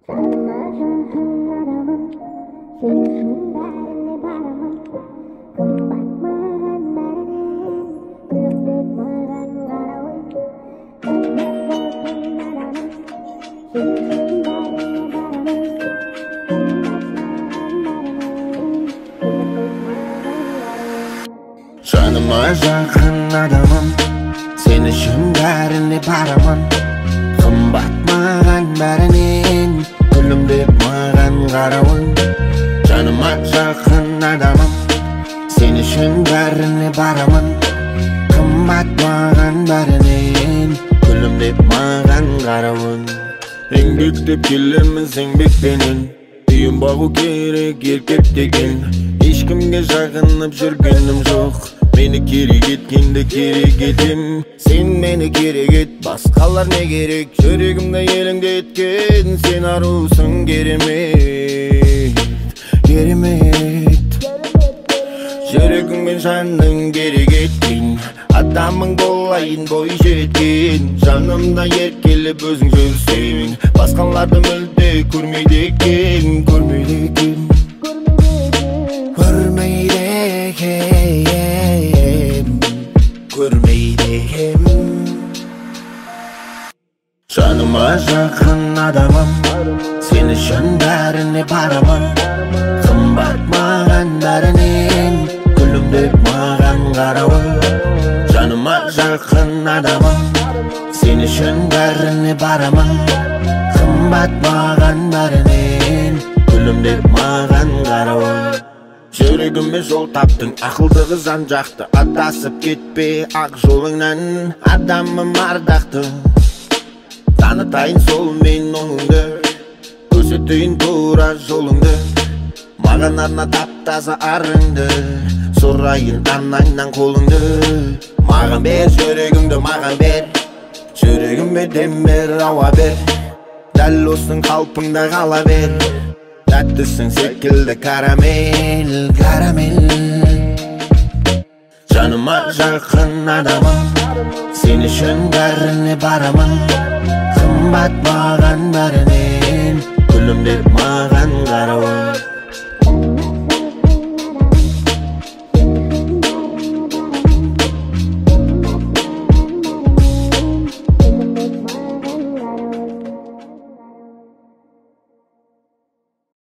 Canıma yakın adamım, sen için bärine baraman. Kımbat mağan bärinin, gülüm dep mağan karawın. Canıma yakın adamım, sen için bärine baraman. Kımbat mağan bärinin, gülüm dep mağan karawın. Еңбек деп келеміз еңбек менен, үйім бағу керек еркек деген. Ешкімге жағынып жүргенім жоқ, мені керек еткенді керек етем. Сен мені керек ет, басқалар не керек? Жүрегімді елеңдеткен, сен арусың керемет, керемет. Жүрегіңмен жаның керек еткен, адамың болайын бой жеткен. Жанымда еркелеп өзің жүрсең, басқаларды мүлде көрмейді екен, көрмейді екен, көрмейді екен, көрмейді екен. Жаныма жақын адамым, сен үшін бәріне барамын. Қымбат маған бәрінен, гүлім деп маған қарауы. Жаныма жақын адамым, сен үшін бәріне барамын. Қымбат маған бәрінен, гүлім деп маған қарауы. Жүрегіме жол таптың, ақылдығы жан жақты. Адасып кетпе ақ жолыңнан, адамым ардақты. Танытайын сол мен оңыңды, көрсетейін тура жолыңды. Маған арна таптаза арыңды, сұрайын анаңнан қолыңды. Маған бер жүрегіңді, маған бер, жүрегіме дем бер, ауа бер. Дәл осың қалпыңда қала бер, тәттісің секілді карамел, карамел. Жаныма жақын адамым, сен үшін бәріне барамын. Қымбат маған бәрінен, гүлім деп маған қарауы.